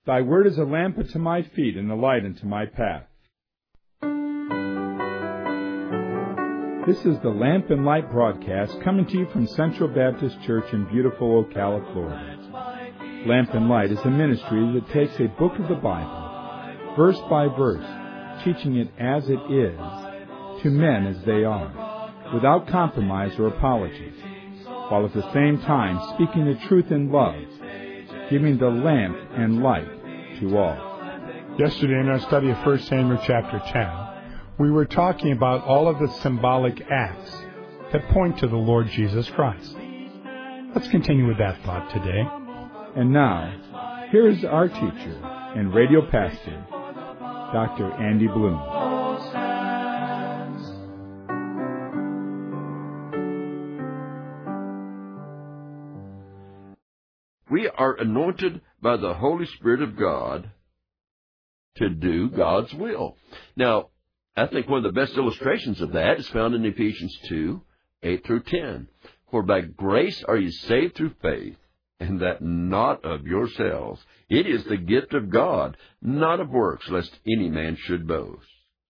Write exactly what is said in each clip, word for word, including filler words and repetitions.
Thy word is a lamp unto my feet and a light unto my path. This is the Lamp and Light broadcast coming to you from Central Baptist Church in beautiful Ocala, Florida. Lamp and Light is a ministry that takes a book of the Bible, verse by verse, teaching it as it is, to men as they are, without compromise or apology, while at the same time speaking the truth in love, giving the lamp and light to all. Yesterday in our study of First Samuel chapter ten, we were talking about all of the symbolic acts that point to the Lord Jesus Christ. Let's continue with that thought today. And now, here is our teacher and radio pastor, Doctor Andy Bloom. We are anointed by the Holy Spirit of God to do God's will. Now, I think one of the best illustrations of that is found in Ephesians two, eight through ten. For by grace are you saved through faith, and that not of yourselves. It is the gift of God, not of works, lest any man should boast.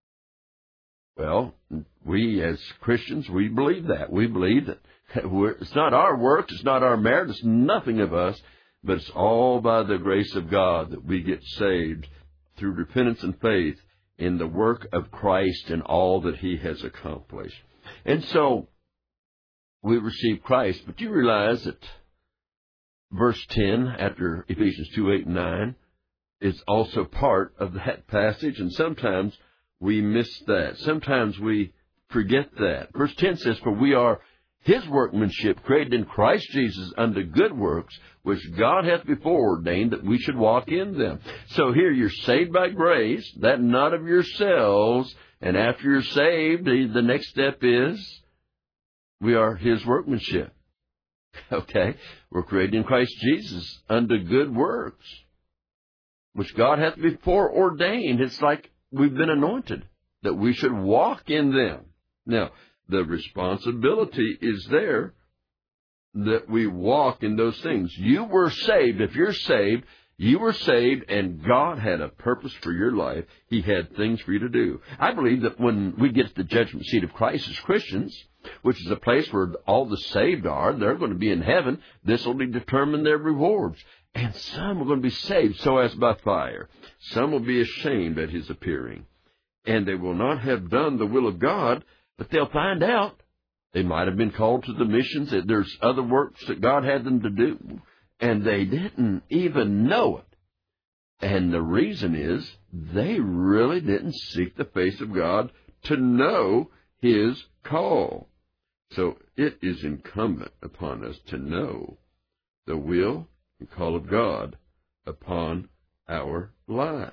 Well, we as Christians, we believe that. We believe that we're, it's not our works, it's not our merit, it's nothing of us, but it's all by the grace of God that we get saved through repentance and faith in the work of Christ and all that He has accomplished. And so, we receive Christ, but you realize that verse ten, after Ephesians two, eight, and nine, is also part of that passage, and sometimes we miss that. Sometimes we forget that. Verse ten says, for we are His workmanship, created in Christ Jesus unto good works, which God hath before ordained that we should walk in them. So here you're saved by grace, that not of yourselves, and after you're saved, the next step is we are His workmanship. Okay? We're created in Christ Jesus unto good works, which God hath before ordained. It's like we've been anointed, that we should walk in them. Now, the responsibility is there that we walk in those things. You were saved. If you're saved, you were saved, and God had a purpose for your life. He had things for you to do. I believe that when we get to the judgment seat of Christ as Christians, which is a place where all the saved are, they're going to be in heaven. This will determine their rewards. And some are going to be saved so as by fire. Some will be ashamed at His appearing. And they will not have done the will of God, but they'll find out. They might have been called to the missions. That there's other works that God had them to do, and they didn't even know it. And the reason is they really didn't seek the face of God to know His call. So it is incumbent upon us to know the will and call of God upon our lives.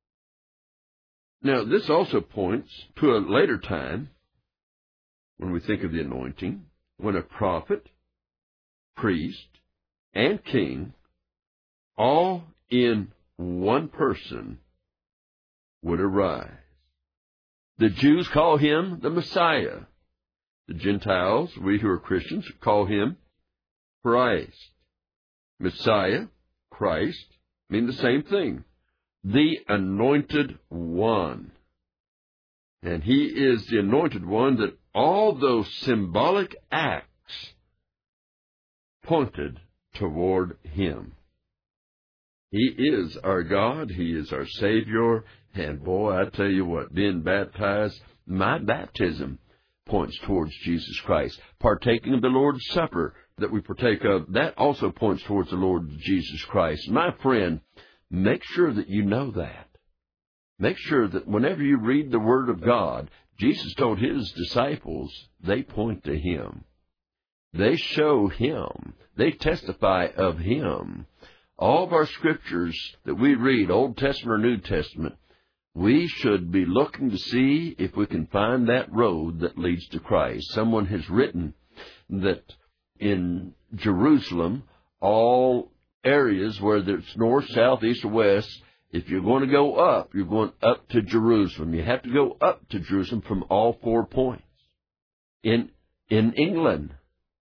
Now, this also points to a later time, when we think of the anointing, when a prophet, priest, and king, all in one person, would arise. The Jews call Him the Messiah. The Gentiles, we who are Christians, call Him Christ. Messiah, Christ, mean the same thing. The Anointed One. And He is the Anointed One that all those symbolic acts pointed toward Him. He is our God. He is our Savior. And boy, I tell you what, being baptized, my baptism points towards Jesus Christ. Partaking of the Lord's Supper that we partake of, that also points towards the Lord Jesus Christ. My friend, make sure that you know that. Make sure that whenever you read the Word of God, Jesus told His disciples, they point to Him. They show Him. They testify of Him. All of our scriptures that we read, Old Testament or New Testament, we should be looking to see if we can find that road that leads to Christ. Someone has written that in Jerusalem, all areas, whether it's north, south, east, or west, if you're going to go up, you're going up to Jerusalem. You have to go up to Jerusalem from all four points. In in England,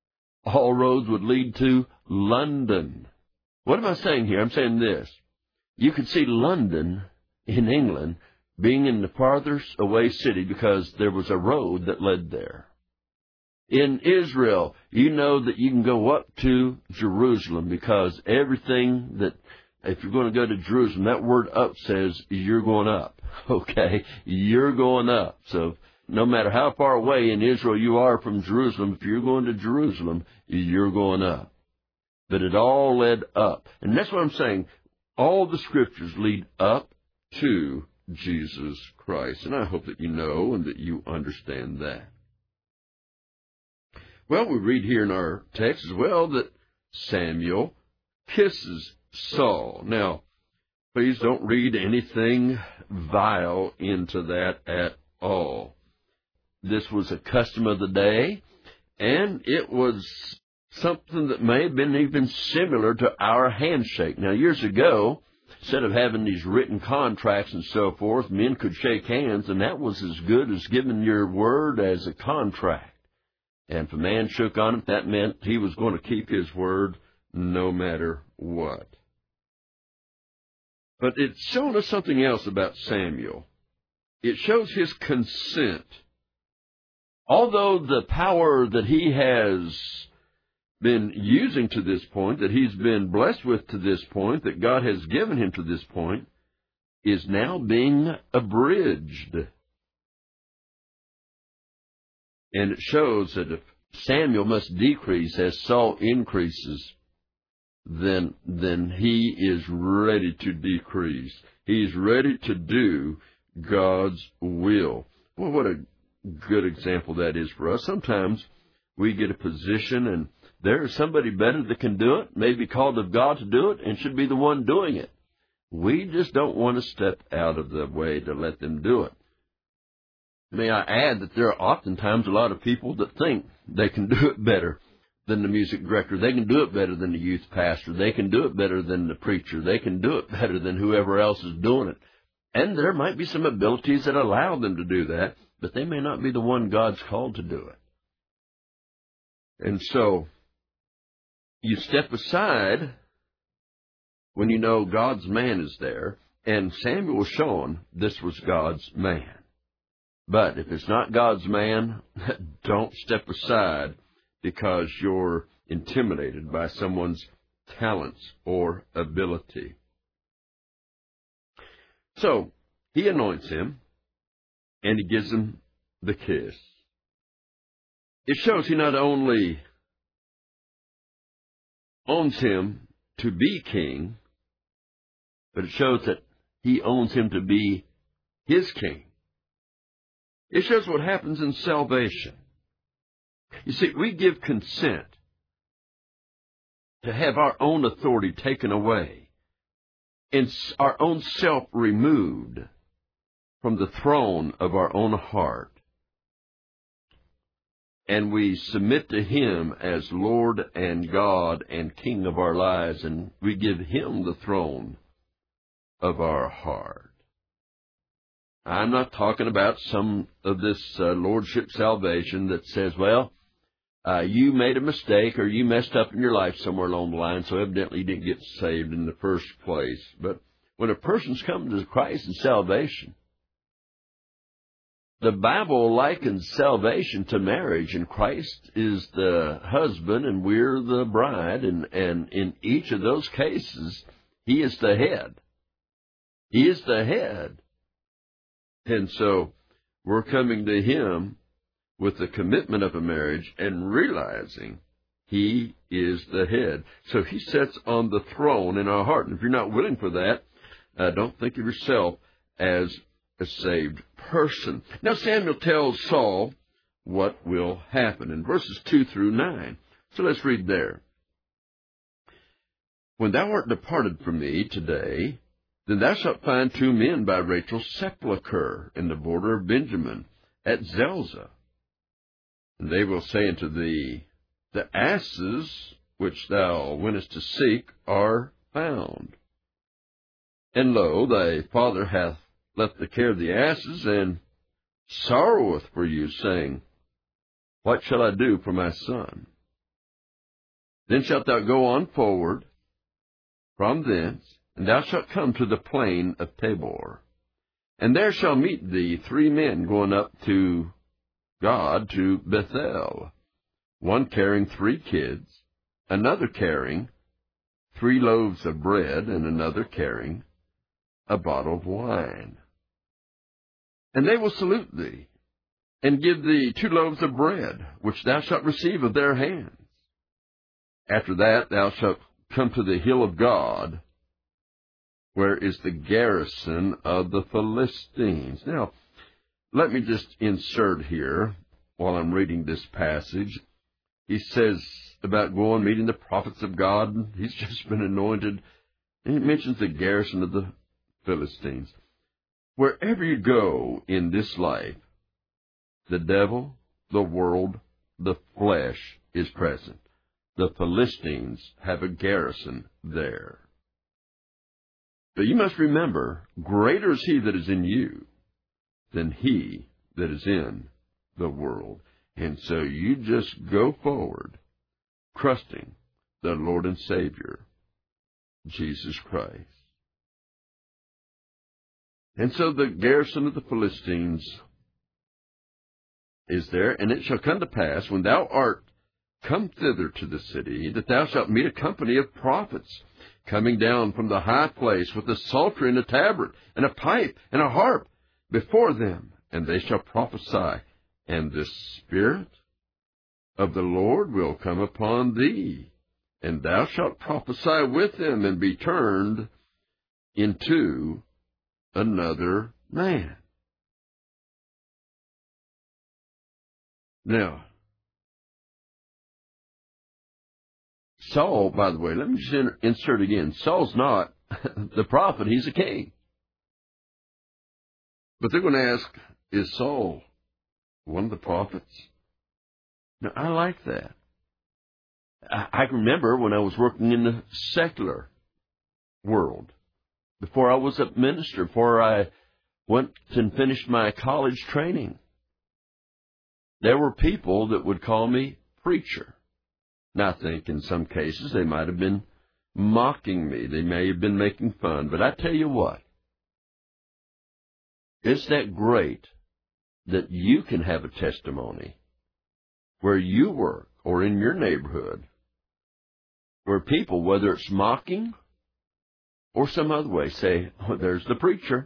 all roads would lead to London. What am I saying here? I'm saying this. you could see London in England being in the farthest away city because there was a road that led there. In Israel, you know that you can go up to Jerusalem because everything that, if you're going to go to Jerusalem, that word up says you're going up, okay? You're going up. So no matter how far away in Israel you are from Jerusalem, if you're going to Jerusalem, you're going up. But it all led up. And that's what I'm saying. All the Scriptures lead up to Jesus Christ. And I hope that you know and that you understand that. Well, we read here in our text as well that Samuel kisses Saul. Now, please don't read anything vile into that at all. This was a custom of the day, and it was something that may have been even similar to our handshake. Now, years ago, instead of having these written contracts and so forth, men could shake hands, and that was as good as giving your word as a contract. And if a man shook on it, that meant he was going to keep his word no matter what. But it's shown us something else about Samuel. It shows his consent. Although the power that he has been using to this point, that he's been blessed with to this point, that God has given him to this point, is now being abridged. And it shows that if Samuel must decrease as Saul increases, then, then he is ready to decrease. He's ready to do God's will. Well, what a good example that is for us. Sometimes we get a position and there is somebody better that can do it, may be called of God to do it, and should be the one doing it. We just don't want to step out of the way to let them do it. May I add that there are oftentimes a lot of people that think they can do it better than the music director. They can do it better than the youth pastor. They can do it better than the preacher. They can do it better than whoever else is doing it. And there might be some abilities that allow them to do that, but they may not be the one God's called to do it. And so you step aside when you know God's man is there, and Samuel was shown this was God's man. But if it's not God's man, don't step aside because you're intimidated by someone's talents or ability. So he anoints him, and he gives him the kiss. It shows he not only owns him to be king, but it shows that he owns him to be his king. It shows what happens in salvation. You see, we give consent to have our own authority taken away and our own self removed from the throne of our own heart. And we submit to Him as Lord and God and King of our lives, and we give Him the throne of our heart. I'm not talking about some of this uh, lordship salvation that says, well, uh, you made a mistake or you messed up in your life somewhere along the line, so evidently you didn't get saved in the first place. But when a person's come to Christ and salvation, the Bible likens salvation to marriage, and Christ is the husband and we're the bride, and, and in each of those cases, He is the head. He is the head. And so we're coming to Him with the commitment of a marriage and realizing He is the head. So He sits on the throne in our heart. And if you're not willing for that, uh, don't think of yourself as a saved person. Now Samuel tells Saul what will happen in verses two through nine. So let's read there. When thou art departed from me today, then thou shalt find two men by Rachel's sepulchre in the border of Benjamin at Zelzah. And they will say unto thee, the asses which thou wentest to seek are found. And lo, thy father hath left the care of the asses, and sorroweth for you, saying, what shall I do for my son? Then shalt thou go on forward from thence, and thou shalt come to the plain of Tabor. And there shall meet thee three men going up to God to Bethel, one carrying three kids, another carrying three loaves of bread, and another carrying a bottle of wine. And they will salute thee, and give thee two loaves of bread, which thou shalt receive of their hands. After that thou shalt come to the hill of God, where is the garrison of the Philistines. Now, let me just insert here, while I'm reading this passage, he says about going, meeting the prophets of God, and he's just been anointed, and he mentions the garrison of the Philistines. Wherever you go in this life, the devil, the world, the flesh is present. The Philistines have a garrison there. But you must remember, greater is he that is in you than he that is in the world. And so you just go forward, trusting the Lord and Savior, Jesus Christ. And so the garrison of the Philistines is there, and it shall come to pass, when thou art come thither to the city, that thou shalt meet a company of prophets, coming down from the high place with a psaltery and a tabret, and a pipe and a harp before them, and they shall prophesy, and the Spirit of the Lord will come upon thee, and thou shalt prophesy with them, and be turned into another man. Now, Saul, by the way, let me just insert again. Saul's not the prophet, he's a king. But they're going to ask, is Saul one of the prophets? Now, I like that. I, I remember when I was working in the secular world, before I was a minister, before I went and finished my college training, there were people that would call me preacher. Now, I think in some cases they might have been mocking me. They may have been making fun. But I tell you what, it's that great that you can have a testimony where you work or in your neighborhood, where people, whether it's mocking or some other way, say, oh, there's the preacher.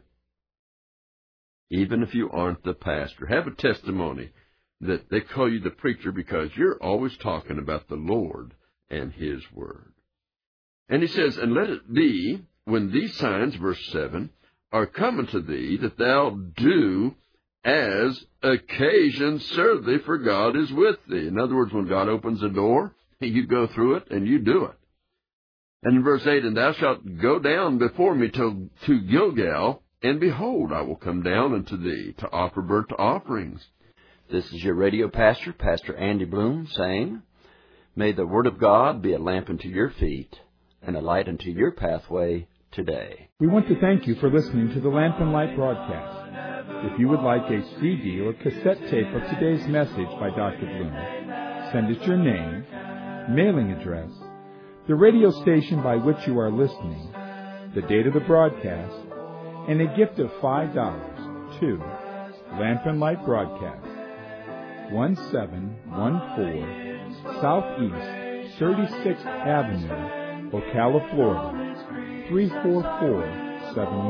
Even if you aren't the pastor, have a testimony that they call you the preacher because you're always talking about the Lord and His Word. And he says, and let it be, when these signs, verse seven, are coming to thee, that thou do as occasion serve thee, for God is with thee. In other words, when God opens a door, you go through it and you do it. And in verse eight, and thou shalt go down before me to, to Gilgal, and behold, I will come down unto thee to offer burnt offerings. This is your radio pastor, Pastor Andy Bloom, saying, may the Word of God be a lamp unto your feet and a light unto your pathway today. We want to thank you for listening to the Lamp and Light broadcast. If you would like a C D or cassette tape of today's message by Doctor Bloom, send us your name, mailing address, the radio station by which you are listening, the date of the broadcast, and a gift of five dollars to Lamp and Light Broadcast, one seven one four Southeast thirty-sixth Avenue, Ocala, Florida, three four four seven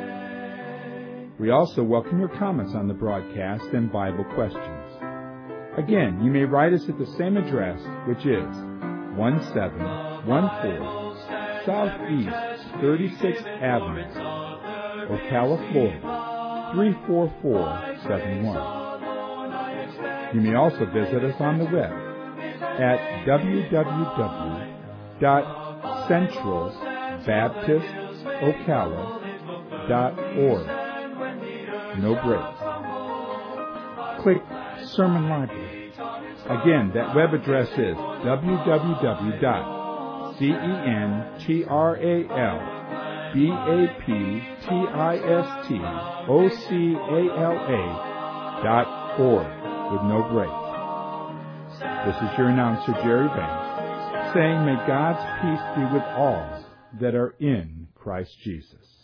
one. We also welcome your comments on the broadcast and Bible questions. Again, you may write us at the same address, which is one seven one four Southeast thirty-sixth Avenue, Ocala, Florida, three four four seven one. You may also visit us on the web at w w w dot central baptist ocala dot org. No breaks. Click Sermon Library. Again, that web address is w w w dot central baptist ocala dot org. With no breaks. This is your announcer, Jerry Banks, saying, may God's peace be with all that are in Christ. Christ Jesus.